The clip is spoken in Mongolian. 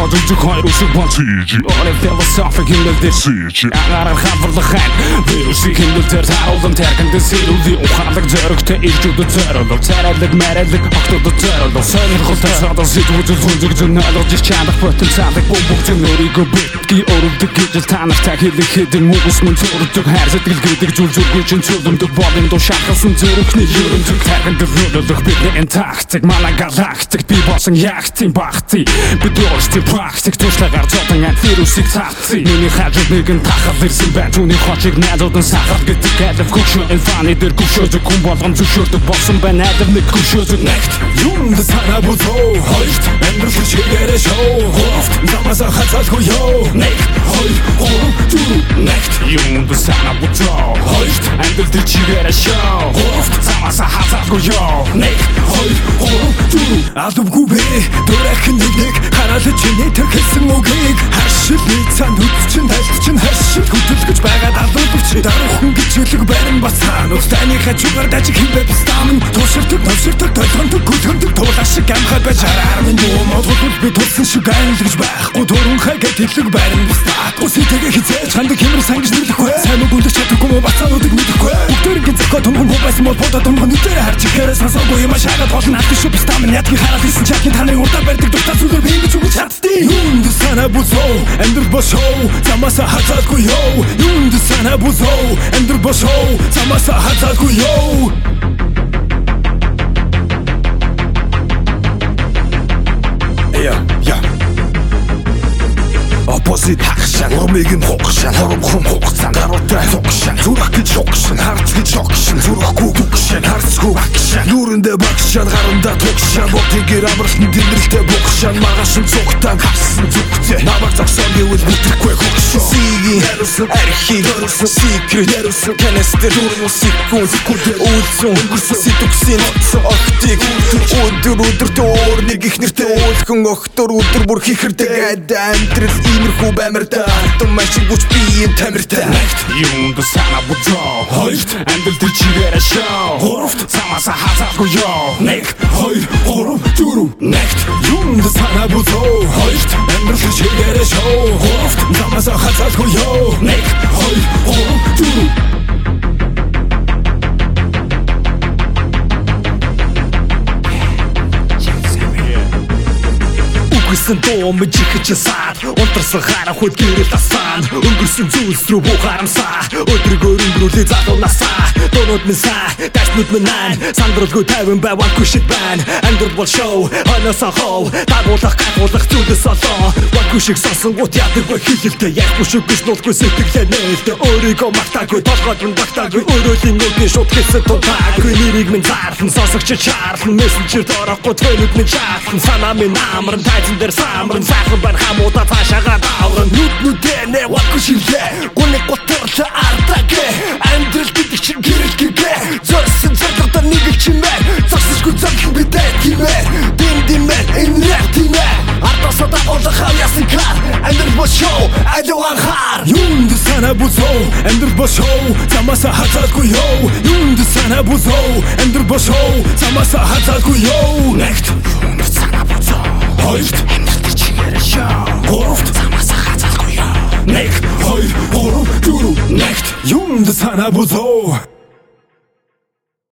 Бодолж хоёр үсэг болчих. Орой философик хэмнэлдэр сич. Агараар хаварлахад вирусыг хэмнэлдэр таруулан тэрхэнд сэрүүлийн ухаалаг зоригтой иржүүдэд зориулав. Царайлаг марайлаг октодод зориулав. Сонирхолтой садан сэтгүүзэл зүнзэг зөнөөлж чадах потенциалыг бүгд өөрийгөө битгий өрөвдөг гэж та нартай хэлэх хэдэн үгс мөн зүрдэг хайр сэтгэл гэдэг зүйл зүргүй чин цөлөмдөг болон дуу шахалсан зүрхний ерөнхий тархинд нөлөөлөх бидний тактик манай галактик би босон яхтын бахти бид өөрсдөө практик тушлагаар зотон вирусыг цаацсан миний хажууд нэгэн тахал ирсэн байна түүний хочиг найзууд нь сахал гэдэг алив хөвшөө инфаны дээр гүшөөдөг хүн болгон зөвшөөрдөг болсон байна алив нэг гүшөөдөг нэгт юмд санаа бузоо хоёрт амьдрал чигээрээ шоу хофт замасаа хацаалгүй ёо нэг хоёр гурав дөрөв нэгт юмд санаа бузоо хоёрт амьдрал чигээрээ шоу хофт замасаа хацаалгүй ёо нэг хоёр гурав дөрөв албгүй бэ дөрөхийн нэг хараал чиний төгсөн үгийг хашил нийцэн үтчин тайлчин хашил хөдөлгөж байгаа далуулч даруухан гэж хэлэг барин бацаа нустаны хажуугаар дажиг хэмбэ бистамын тушилтэг тушилтэг толгонд гүлхэндэг туулаа шиг амхай байж хараар минь дуу модгол би тулсан шиг айлгаж байхгүй дөрөн хайгад хэлэг барин бистаа үсэтэйгээ хизээж хандаг хэмэр сангиж нэрлэхгүй сайн үгүлдэж чадахгүй бацаануудыг мэдэхгүй бүгдэрийн зэхгөө томхон байсан бол бодоо томхон нүдээр харж ихээр сонсоогүй юм шагаад болно аль шүү бистамын ядгийн хараад исэн чагийн таны урдаа барьдаг дуртай зүйлээр би ингэж үгэж чаддیں۔ Юмд санаа бузоо амьдрал бошоо замасаа хацаалгүй ёо юмд санаа бузоо амьдрал бошоо замасаа хацаалгүй ёо Оппозит хагшаа урамыг нь хугшаа хоромхон хугацаа гаруутай цугшаа зүрх гэж хугшаа харц гэж хогшаа зүрхгүй бүгшаа харцгүй багшаа нүрэндээ багшаа гарандаа тугшаа ботгэр амралтын тэмрэлтэй бугшаа маргашин цугтаа харсан зүгтээ намайг зогсоо гэвэл бүтрэхгүй хогшоо сигийн ярусан архив ярусан секрет ярусан канестер секунд үлсэн өнгөрсөн сэтгүсийн октиг өдөр доор нэг их нэртэй уулхан октор өдөр бүр хихэрдэг амтрал имерхүү баймартай артан машин гүч би юм тамиртай юмд санаа бузоо хоёрт амьдрал чигээрээ шоу гуравт замасаа хазаагүй ёо нэг хоёр гурав дөрөв нэгт юмд санаа бузоо хоёрт амьдрал чигээрээ шоу гуравт замасаа хазаагүй ёо нэг хоёр гурав дөрөв Өнгөрсөн дуу мжихэж саад унтарсан харах хөд гэрэл тасaan өнгөрсөн зүйлс рүү бухарамсаа өдрөгөө өнгөрүүлээ залуу насаа дуунууд минь саа дэснүүд минь найн сандралгүй тайван байвангүй шиг байна амьдрал бол шоу хоносоо хоо дагуулах гагуулах зүйлс олоо вангүй шиг сонсонгууд ядаггүй хилэлтэй яахгүй шиг биш нуулгүй сэтгэлээ нээлтэ өөрийгөө мартаагүй толгойд минь багтаагүй өрөөлийн нүдний шууд хэсэг тултаагүй нэрийг минь заарлан сонсогч чаарлан мессенжер дорохгүй төвнүүд минь чаарлан санаа минь амран тайзан самран сайхан бар хамуудаа цаашаага давран нүднүүдээ нэ ваку шилээ гүнэг готорлоо артагэ амьдрал гэдэг чинь гэрэл гэгэ зорсон зорготой нэг л чимээ зогсошгүй зорлон бидээ тиймээ димдимээ энергимээ артасаа дагуулах хаяасан кар амьдрал бошоо аливан хар юмд санаа бузоо амьдрал бошоо замасаа хацаалгүй ёо юмд санаа бузоо амьдрал бошоо замасаа хацаалгүй ёо нэгт юмд санаа бузоо хоёрт амьдрал чигээрээ шоу гуравт замасаа хацаалгүй ёо нэг хоёр гурав дөрөв нэгт юмд санаа бузоо